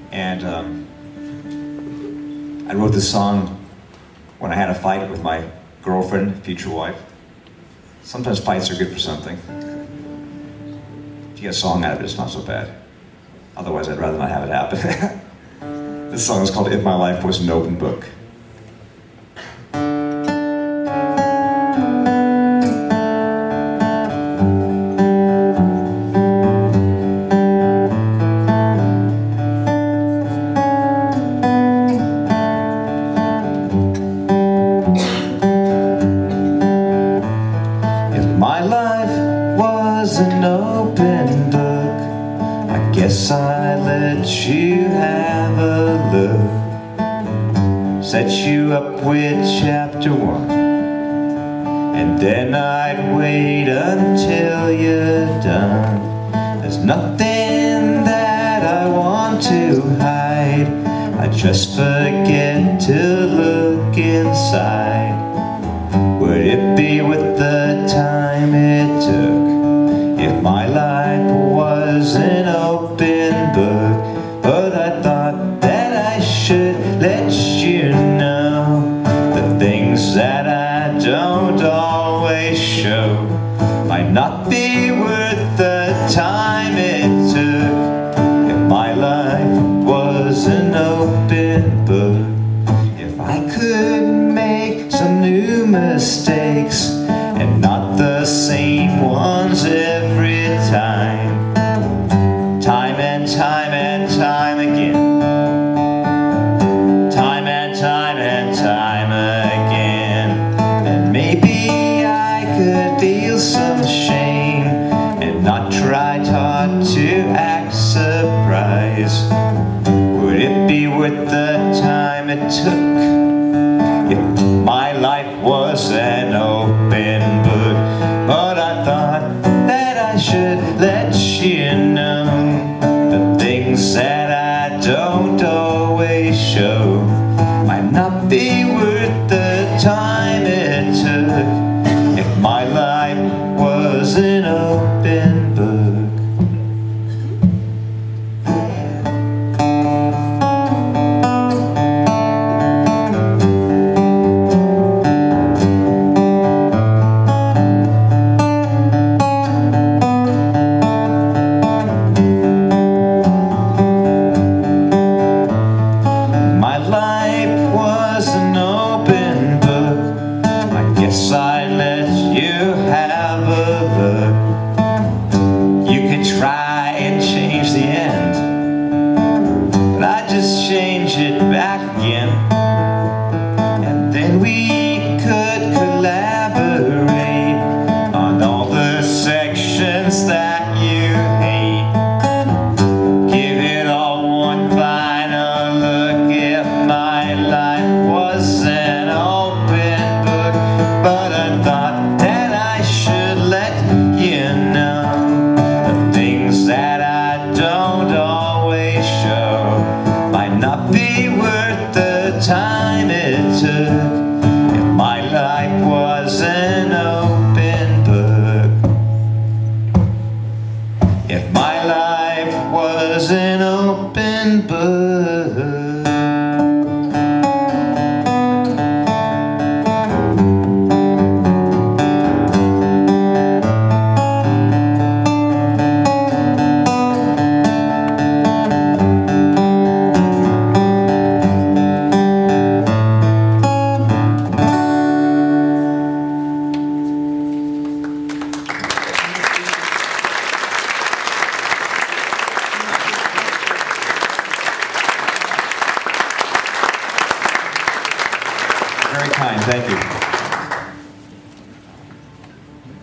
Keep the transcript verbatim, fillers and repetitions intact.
And um, I wrote this song when I had a fight with my girlfriend, future wife. Sometimes fights are good for something. If you get a song out of it, it's not so bad. Otherwise, I'd rather not have it happen. This song is called If My Life Was an Open Book. My life was an open book. I guess I let you have a look. Set you up with chapter one, and then I'd wait until you're done. There's nothing that I want to hide. I just forget to look inside. Would it be worth the time it took if my life was an open book? But I thought that I should let you know the things that I don't always show might not be worth the time it took if my life was an open book. If I could make some new mistakes and not the same ones every time, time and time and time again, time and time and time again, then maybe I could feel some shame and not try hard to act surprised. Would it be worth the time it took if my life was an open book? But I thought that I should let you know the things that I don't always show might not be worth the time it took if my life was an open book. I let you have a look. You could try and change the end, but I just change it back again. And then we could collaborate on all the sections that you hate. Give it all one final look if my life was an open book. But I thought that I should let you know the things that I don't always show might not be worth the time it took if my life was an open book. If my life was an open book. Very kind, thank you.